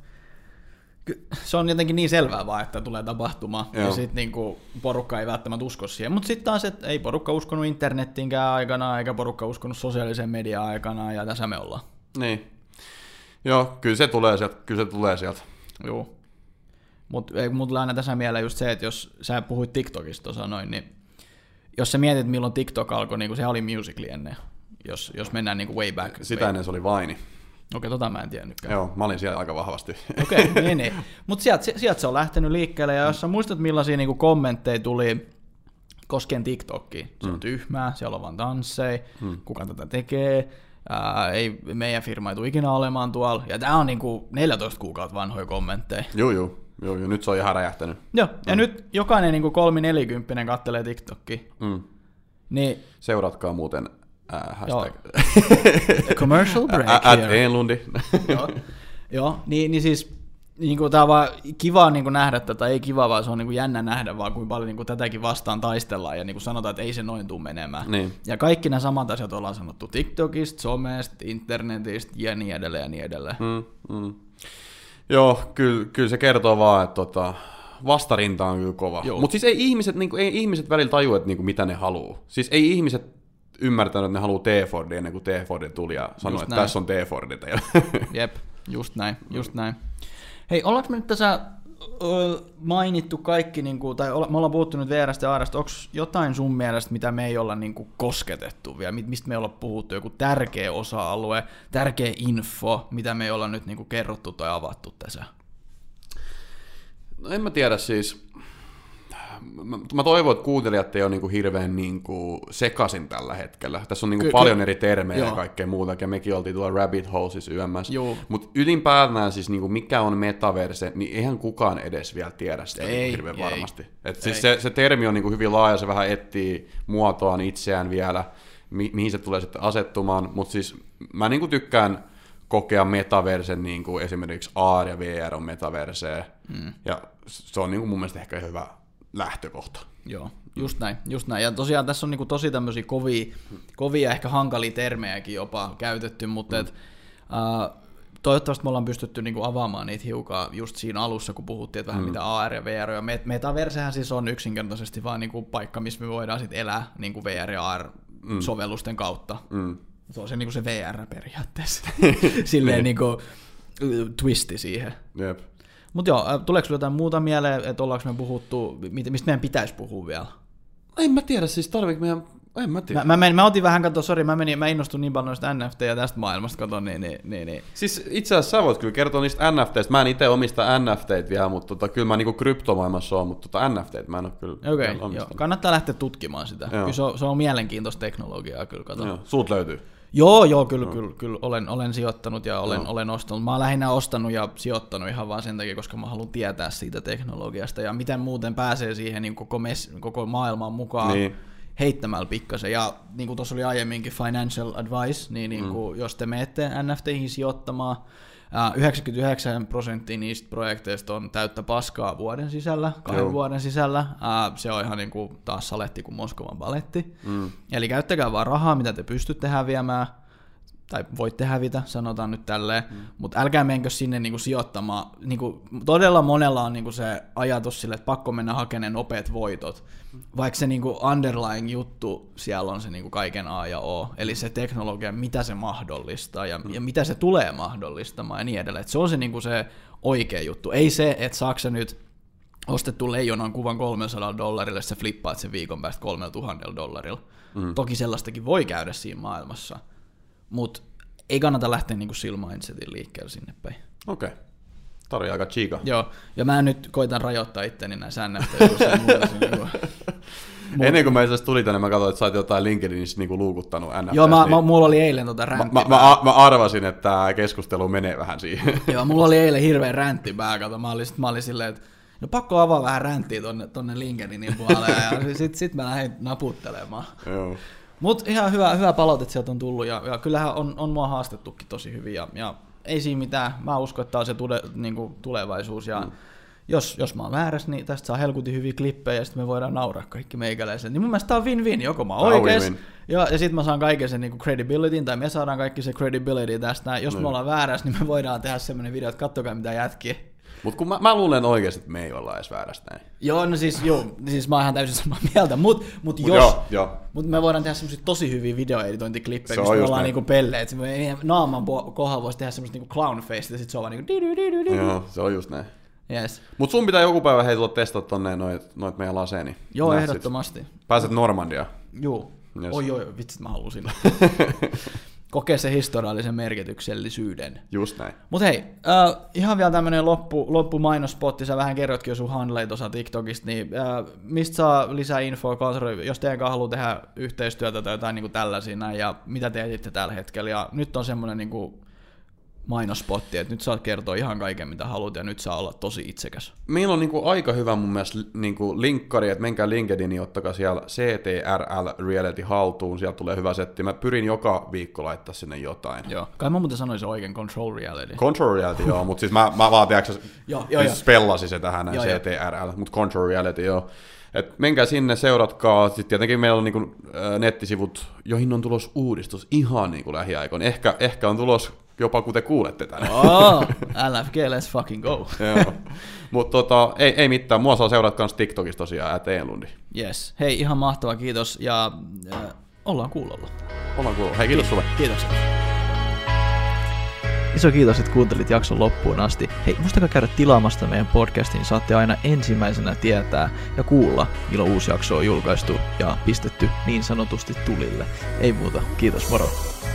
se on jotenkin niin selvää vaan, että tulee tapahtumaan, ja sit niinku porukka ei välttämättä usko siihen. Mutta sitten taas, että ei porukka uskonut internettiinkään aikana, eikä porukka uskonut sosiaaliseen mediaan aikana, ja tässä me ollaan. Niin. Joo, kyllä se tulee sieltä. Joo. Mutta tulee aina tässä mieleen just se, että jos sä puhuit TikTokista tuossa noin, niin jos sä mietit, milloin TikTok alkoi, niin se oli Musical.ly ennen, jos mennään niin kuin way back. Sitä ennen se oli Vine. Okei, mä en tiennytkään. Joo, mä olin siellä aika vahvasti. Okei, niin. Mutta sieltä se on lähtenyt liikkeelle, ja jos sä muistat, millaisia niin kuin kommentteja tuli koskien TikTokia, se on tyhmää, siellä on vaan tansseja, kuka tätä tekee, ei meidän firma ei tule ikinä olemaan tuolla, ja tää on niinku 14 kuukautta vanhoja kommentteja. Joo, nyt se on ihan räjähtänyt. Joo, ja nyt jokainen niinku 3-40 kattelee TikTokia. Niin, seuratkaa muuten hashtag. Commercial break @Enlundi. Joo, niin siis niinku tää on vaan kiva niinku nähdä tätä, ei kiva, vaan se on niinku jännä nähdä vaan, kuinka paljon niinku tätäkin vastaan taistellaan, ja niinku sanotaan, että ei se noin tule menemään. Niin. Ja kaikki nämä samat asiat ollaan sanottu TikTokista, somesta, internetistä ja niin edelleen ja niin edelleen. Joo, kyllä se kertoo vaan, että vastarinta on kyllä kova. Mutta siis ei ihmiset välillä tajua, että niinku, mitä ne haluaa. Siis ei ihmiset ymmärtänyt, että ne haluaa T-Fordi ennen kuin T-Fordi tuli ja sanoi, että tässä on T-Fordi teillä. Jep, just näin. Hei, ollaanko me nyt tässä mainittu kaikki, niinku, tai me ollaan puhuttu nyt VR:stä ja AR:sta, onko jotain sun mielestä, mitä me ei olla niinku kosketettu vielä, mistä me ei olla puhuttu, joku tärkeä osa-alue, tärkeä info, mitä me ei olla nyt niinku kerrottu tai avattu tässä? No en mä tiedä siis. Mä toivon, että kuuntelijat ei ole niinku hirveän niinku sekaisin tällä hetkellä. Tässä on niinku paljon eri termejä ja kaikkea muuta, ja mekin oltiin tuolla rabbit holesissa yömmässä. Mutta ylipäätään siis niinku mikä on metaverse, niin eihän kukaan edes vielä tiedä sitä hirveän varmasti. Et siis se termi on niinku hyvin laaja, se vähän etsii muotoaan itseään vielä. mihin se tulee sitten asettumaan, mutta siis mä niin kuin tykkään kokea metaversen, niin kuin esimerkiksi AR ja VR on metaversee, ja se on niin kuin mun mielestä ehkä hyvä lähtökohta. Joo, just näin. Ja tosiaan tässä on niin kuin tosi tämmöisiä kovia ehkä hankalia termejäkin jopa käytetty, mutta toivottavasti me ollaan pystytty niin kuin avaamaan niitä hiukan just siinä alussa, kun puhuttiin, että vähän mitä AR ja VR on. Metaversehän siis on yksinkertaisesti vaan niin kuin paikka, missä me voidaan sitten elää niin kuin VR ja AR-sovellusten kautta. Se on se, niin kuin se VR periaatteessa. Silleen niin kuin twisti siihen. Jep. Mutta joo, tuleeko sinulle jotain muuta mieleen, että ollaanko me puhuttu, mistä meidän pitäisi puhua vielä? En mä tiedä, siis tarviiko meidän... En mä tiedä. Mä otin vähän, mä innostuin niin paljon noista NFT ja tästä maailmasta, niin. Siis itse asiassa sä voit kyllä kertoa niistä NFTistä. Mä en itse omista NFTitä vielä, mutta kyllä mä niinku kryptomaailmassa oon, mutta NFTitä mä en ole kyllä omistanut. Joo. Kannattaa lähteä tutkimaan sitä. Kyllä se on mielenkiintoista teknologiaa kyllä, kato. Joo. Sulta löytyy? Joo, kyllä olen sijoittanut ja olen ostanut. Mä oon lähinnä ostanut ja sijoittanut ihan vaan sen takia, koska mä haluan tietää siitä teknologiasta ja miten muuten pääsee siihen niin koko maailmaan mukaan. Niin. Heittämällä pikkasen. Ja niin kuin tuossa oli aiemminkin financial advice, niin kuin, jos te menette NFTihin sijoittamaan, 99% niistä projekteista on täyttä paskaa vuoden sisällä, 2 vuoden sisällä. Se on ihan niin kuin taas saletti kuin Moskovan baletti. Eli käyttäkää vaan rahaa, mitä te pystytte häviämään, tai voitte hävitä, sanotaan nyt tälleen, mutta älkää menkö sinne niinku sijoittamaan. Niinku, todella monella on niinku se ajatus sille, että pakko mennä hakemaan nopeat voitot, vaikka se niinku underlying juttu siellä on se niinku kaiken A ja O, eli se teknologia, mitä se mahdollistaa ja mitä se tulee mahdollistamaan ja niin edelleen. Et se on se, niinku se oikea juttu, ei se, että saako sä nyt ostettu leijonan kuvan $300, sä flippaat sen viikon päästä $3,000. Toki sellaistakin voi käydä siinä maailmassa. Mutta ei kannata lähteä niinku sillä mindsetin liikkeelle sinne päin. Okei. Tari aika chiika. Joo, ja mä nyt koitan rajoittaa itteni näissä NFT-jutuissa. Ennen kuin mä itse tuli tänne, mä katsoin, että sä oot jotain LinkedInissä niinku luukuttanut NFT. Joo, mulla oli eilen räntti. Mä arvasin, että tää keskustelu menee vähän siihen. Joo, mulla oli eilen hirveä räntti pää, kato. Mä olin silleen, että no pakko avaa vähän ränttiä tonne LinkedInin puolelle, ja sit mä lähdin naputtelemaan. Joo. Mutta ihan hyvä palaute sieltä on tullut, ja kyllähän on mua haastettukin tosi hyvin, ja ei siinä mitään. Mä uskon, että tämä on se niinku tulevaisuus, ja jos mä oon väärässä, niin tästä saa helkutin hyviä klippejä, ja sitten me voidaan nauraa kaikki meikäläiset. Niin mun mielestä tää on win-win, joko mä oon oikees, ja sitten mä saan kaiken sen niinku credibilityn, tai me saadaan kaikki se credibility tästä. Jos me ollaan väärässä, niin me voidaan tehdä semmoinen video, että kattokaa mitä jätkiä. Mutta kun mä luulen oikeasti, että me ei olla edes väärästä näin. Joo, no siis mä oon ihan täysin samaa mieltä, mutta me voidaan tehdä semmosia tosi hyviä videoeditointiklippejä, missä me ollaan niinku pelleet. Naaman kohdalla voisi tehdä semmoista niinku clown face, ja sit se on vaan niinku Joo, se on just näin. Yes. Mut sun pitää joku päivä tulla testata tonne noit meidän laseeni. Joo, ehdottomasti. Pääset Normandiaan. Joo. Yes. Oi, vitsit mä halusin. Kokee se historiallisen merkityksellisyyden. Just näin. Mut hei, ihan vielä tämmönen loppu mainospotti, sä vähän kerrotkin jo sun handleit tuossa TikTokista, niin mistä saa lisää infoa, jos teidän kanssa haluaa tehdä yhteistyötä tai jotain niin kuin tällaisia näin, ja mitä te etitte tällä hetkellä, ja nyt on semmonen niin kuin mainospotti, että nyt saat kertoa ihan kaiken mitä haluat, ja nyt saa olla tosi itsekäs. Meillä on niinku aika hyvä mun mielestä niinku linkkari, että menkää LinkedIniin, ottakaa siellä CTRL Reality haltuun, sieltä tulee hyvä setti. Mä pyrin joka viikko laittaa sinne jotain. Joo, kai mä muuten sanoisin oikein Control Reality. Control Reality, joo, mutta siis mä vaan tiedätkö, spellasin se tähän näin CTRL, mutta Control Reality, joo. Et menkää sinne, seuratkaa. Sitten tietenkin meillä on niinku nettisivut, joihin on tulos uudistus ihan niinku lähiaikoina. Ehkä on tulos jopa kun te kuulette tänne. LFG, let's fucking go. Mutta ei mitään. Mua saa seurata kans TikTokista tosiaan, @Enlundi. Yes. Hei, ihan mahtava, kiitos. Ja ollaan kuulolla. Hei, kiitos sulle. Kiitoksia. Iso kiitos, että kuuntelit jakson loppuun asti. Hei, muistakaa käydä tilaamasta meidän podcastin, niin saatte aina ensimmäisenä tietää ja kuulla, milloin uusi jakso on julkaistu ja pistetty niin sanotusti tulille. Ei muuta, kiitos, moro!